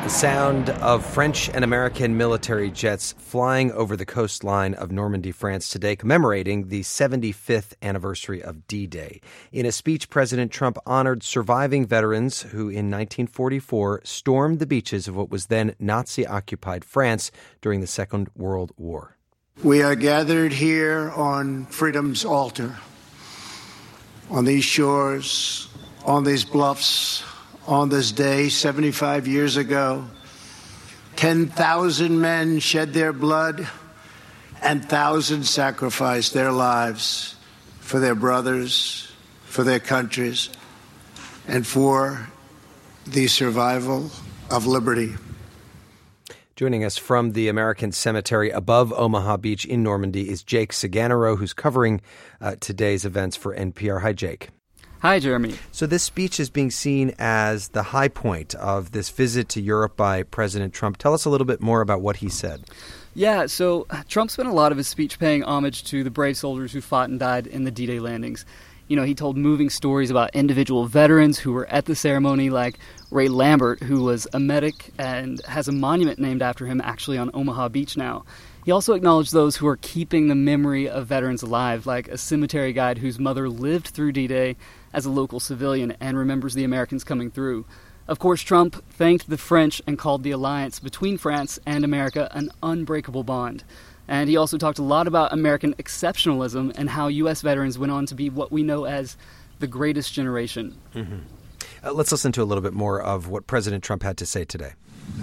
The sound of French and American military jets flying over the coastline of Normandy, France today, commemorating the 75th anniversary of D-Day. In a speech, President Trump honored surviving veterans who in 1944 stormed the beaches of what was then Nazi-occupied France during the Second World War. We are gathered here on freedom's altar, on these shores, on these bluffs. On this day, 75 years ago, 10,000 men shed their blood and thousands sacrificed their lives for their brothers, for their countries, and for the survival of liberty. Joining us from the American Cemetery above Omaha Beach in Normandy is Jake Saganaro, who's covering today's events for NPR. Hi, Jake. Hi, Jeremy. So this speech is being seen as the high point of this visit to Europe by President Trump. Tell us a little bit more about what he said. Yeah, so Trump spent a lot of his speech paying homage to the brave soldiers who fought and died in the D-Day landings. You know, he told moving stories about individual veterans who were at the ceremony, like Ray Lambert, who was a medic and has a monument named after him actually on Omaha Beach now. He also acknowledged those who are keeping the memory of veterans alive, like a cemetery guide whose mother lived through D-Day as a local civilian and remembers the Americans coming through. Of course, Trump thanked the French and called the alliance between France and America an unbreakable bond. And he also talked a lot about American exceptionalism and how U.S. veterans went on to be what we know as the greatest generation. Mm-hmm. Let's listen to a little bit more of what President Trump had to say today.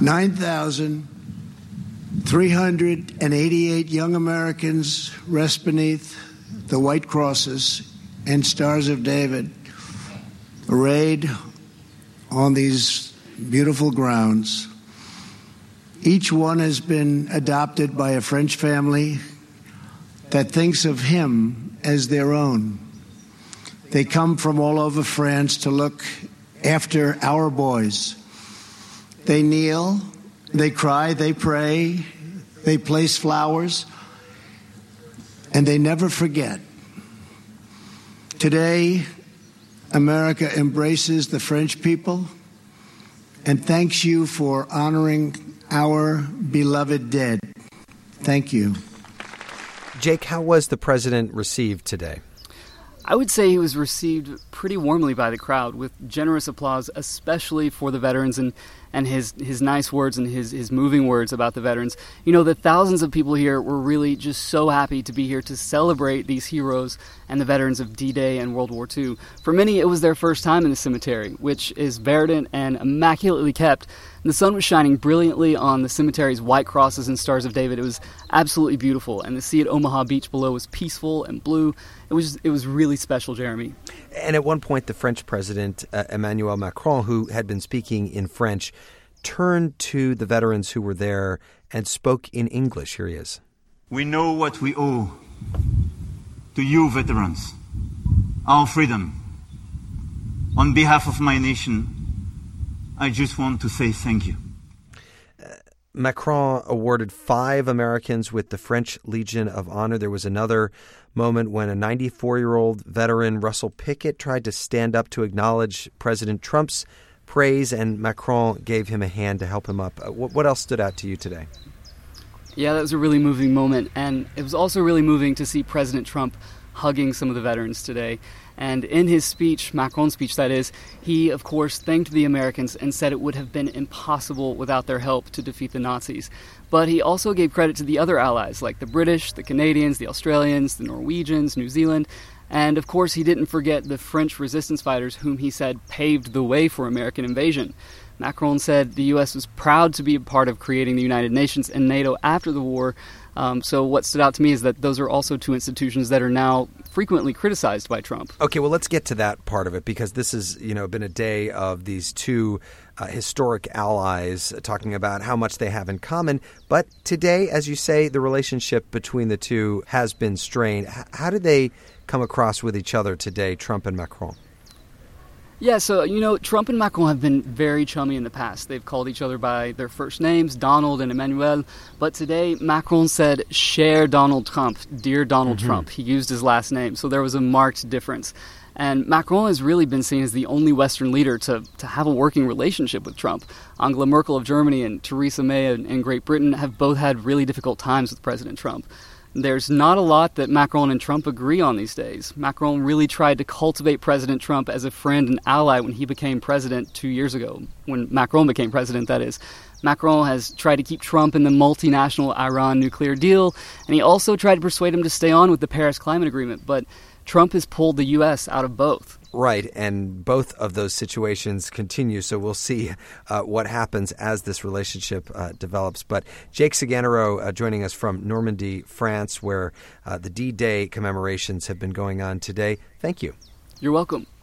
9,388 young Americans rest beneath the white crosses and stars of David, arrayed on these beautiful grounds. Each one has been adopted by a French family that thinks of him as their own. They come from all over France to look after our boys. They kneel, they cry, they pray, they place flowers, and they never forget. Today, America embraces the French people and thanks you for honoring our beloved dead. Thank you. Jake, how was the president received today? I would say he was received pretty warmly by the crowd, with generous applause, especially for the veterans and his nice words and his moving words about the veterans. You know, the thousands of people here were really just so happy to be here to celebrate these heroes and the veterans of D-Day and World War II. For many, it was their first time in the cemetery, which is verdant and immaculately kept. The sun was shining brilliantly on the cemetery's white crosses and stars of David. It was absolutely beautiful, and the sea at Omaha Beach below was peaceful and blue. It was really special, Jeremy. And at one point, the French president, Emmanuel Macron, who had been speaking in French, turned to the veterans who were there and spoke in English. Here he is. We know what we owe to you, veterans, our freedom. On behalf of my nation, I just want to say thank you. Macron awarded 5 Americans with the French Legion of Honor. There was another moment when a 94-year-old veteran, Russell Pickett, tried to stand up to acknowledge President Trump's praise, and Macron gave him a hand to help him up. What else stood out to you today? Yeah, that was a really moving moment, and it was also really moving to see President Trump hugging some of the veterans today. And in his speech, Macron's speech that is, he, of course, thanked the Americans and said it would have been impossible without their help to defeat the Nazis. But he also gave credit to the other allies, like the British, the Canadians, the Australians, the Norwegians, New Zealand. And, of course, he didn't forget the French resistance fighters whom he said paved the way for American invasion. Macron said the U.S. was proud to be a part of creating the United Nations and NATO after the war. So what stood out to me is that those are also 2 institutions that are now frequently criticized by Trump. Okay, well, let's get to that part of it, because this has, been a day of these 2 historic allies talking about how much they have in common. But today, as you say, the relationship between the 2 has been strained. How did they come across with each other today, Trump and Macron? Yeah, so, Trump and Macron have been very chummy in the past. They've called each other by their first names, Donald and Emmanuel. But today, Macron said, cher Donald Trump, dear Donald Trump. He used his last name, so there was a marked difference. And Macron has really been seen as the only Western leader to have a working relationship with Trump. Angela Merkel of Germany and Theresa May in Great Britain have both had really difficult times with President Trump. There's not a lot that Macron and Trump agree on these days. Macron really tried to cultivate President Trump as a friend and ally when he became president 2 years ago, when Macron became president, that is. Macron has tried to keep Trump in the multinational Iran nuclear deal, and he also tried to persuade him to stay on with the Paris Climate Agreement, but Trump has pulled the U.S. out of both. Right, and both of those situations continue, so we'll see what happens as this relationship develops. But Jake Ciganero joining us from Normandy, France, where the D-Day commemorations have been going on today. Thank you. You're welcome.